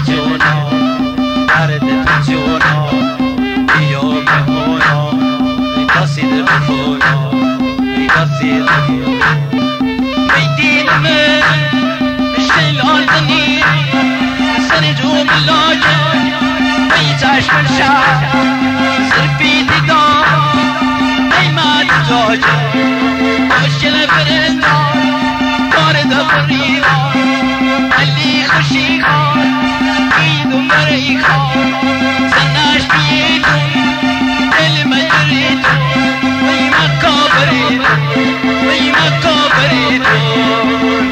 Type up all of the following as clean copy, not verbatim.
جونا درد تو جونا بیا مهونا دستید بخونا دستید بخونا میدید من شلالدنی سر جو ملاجه میتش من شهر سرپی دیدان ایمد جاجه خوشگل فرستان کار دفری علی خوشی خان ایدون برای خان زنش بیدون دل مجریدون وی مکابریدون وی مکابریدون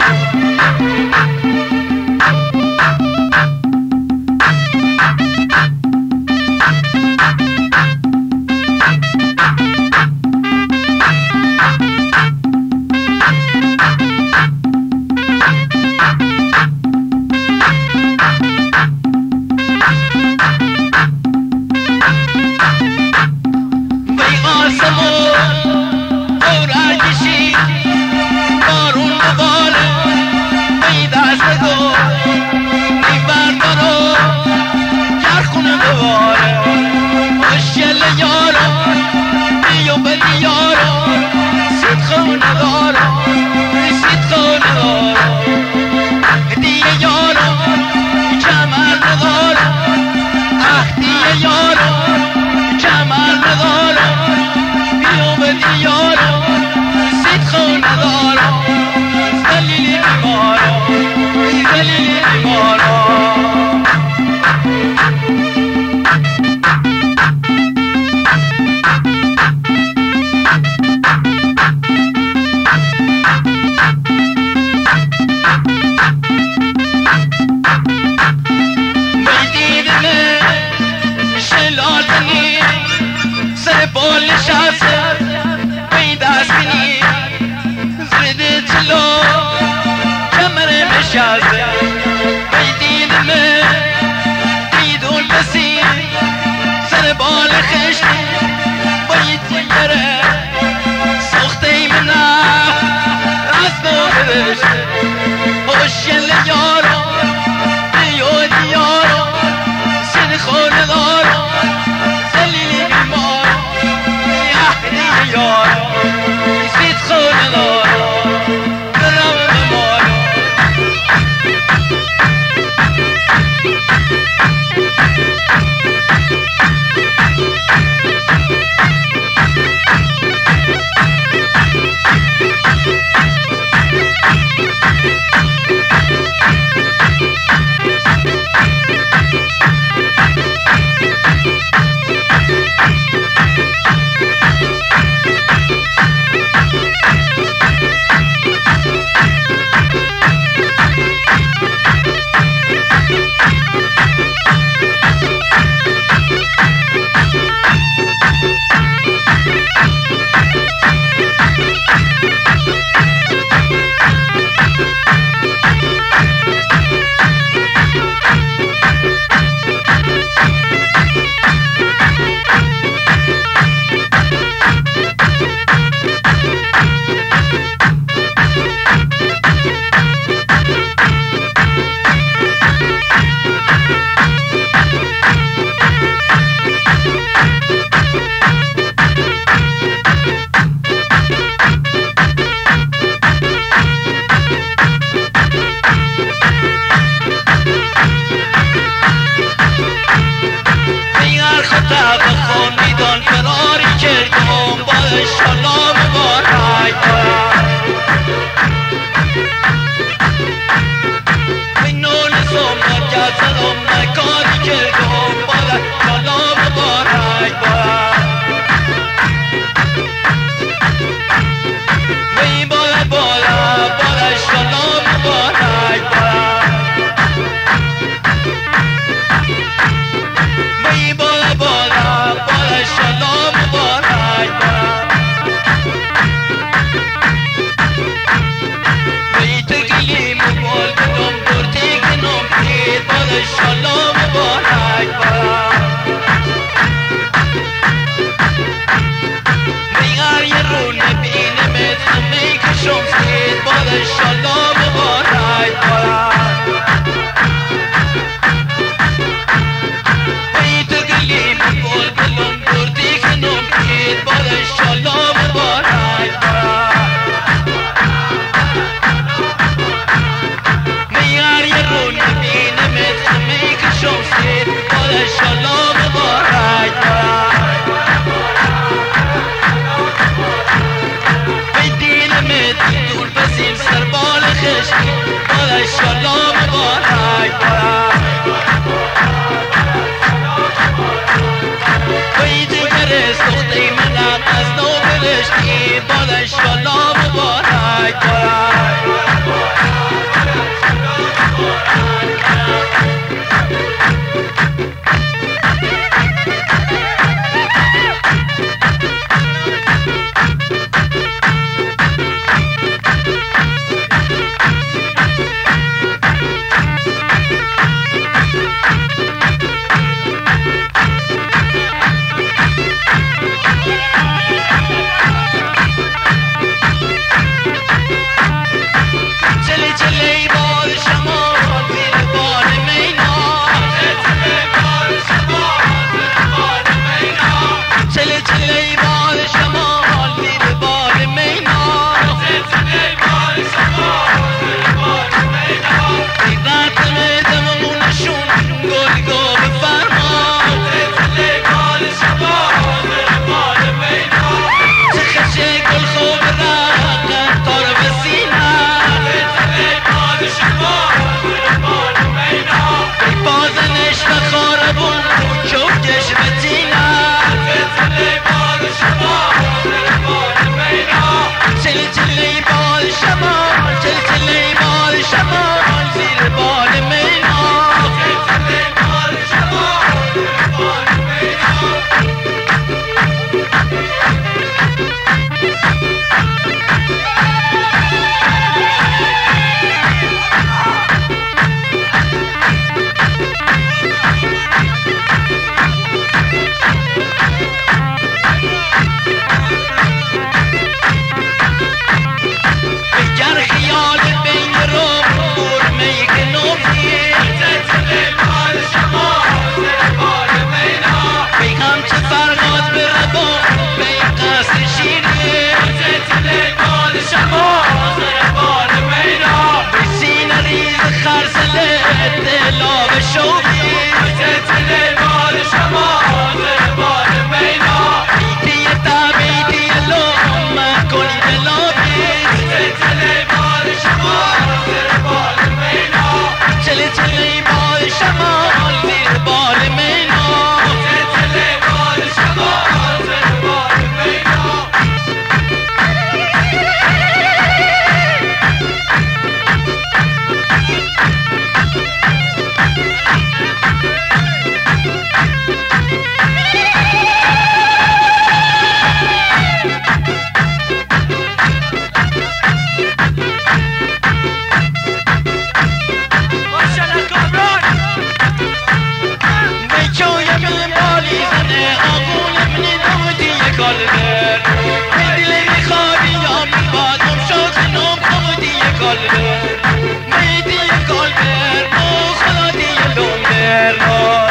برنا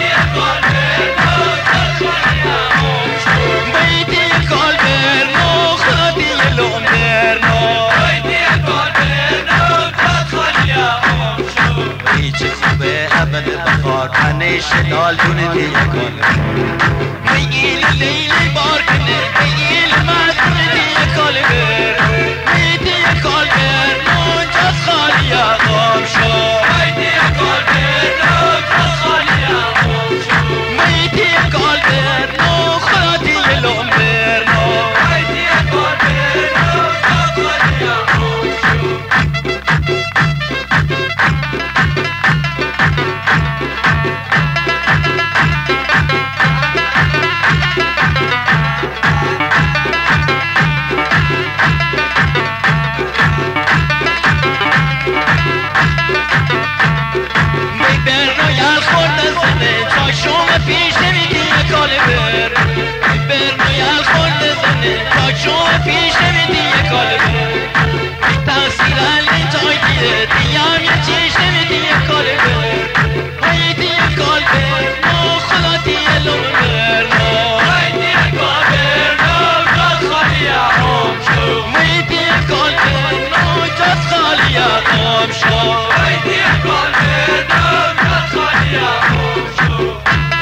بیتی کال برنا خودی لوم برنا چه خوبه اول بخار پنش دال دونه دیگه کن میگیل لیلی بار کنه میگیل مدونه دیگه کال بر میتی کال بر منجز خالی اقام شو میتی کال بر منجز خالی اقام شو میتی کال بر خودی لوم برنا میتی کال بر منجز خالی اقام شو شما پیش نمیدی کاله بر برنو یل خورده زنه تا شما پیش نمیدی کاله بر بی تحصیل الین تای دیده دیام یه چیش نمیدی کاله بر هایدی کال برنو خدا دیه لوم برنو هایدی کال برنو جاز خالی اقام شو هایدی کال برنو جاز خالی اقام شو هایدی کال برنو جاز خالی اقام شو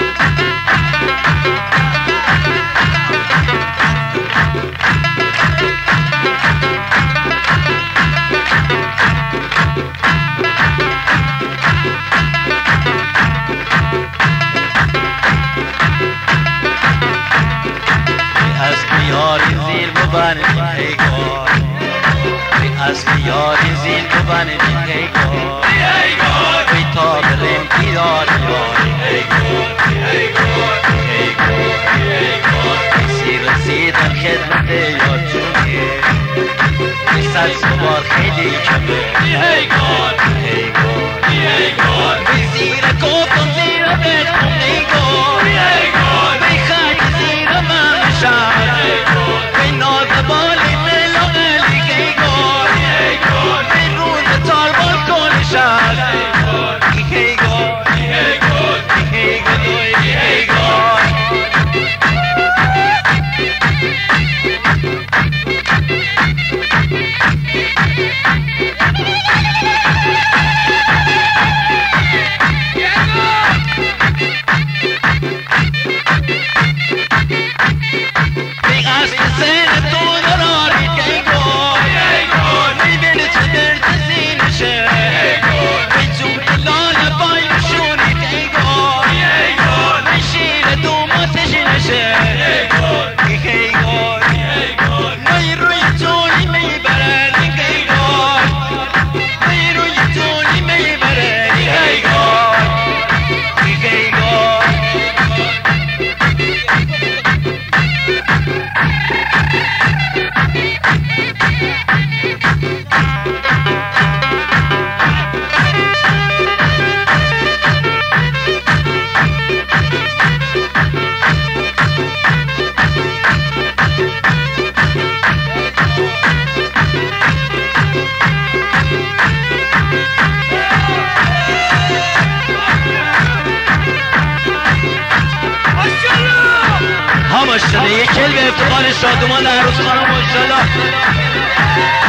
اصل یاری زین تو بنی ای گل بی تا بریم دیدار یاری ای گل سی رسیدم خدمت یار جونی صد سوار خیلی کمه ای گل بی زیر گفتم زیر بخم ای گل بی خاک زیر من نشد بی ناز بالی ماشاءالله یک کلمه افتخار شادمان در روز خانم ماشاءالله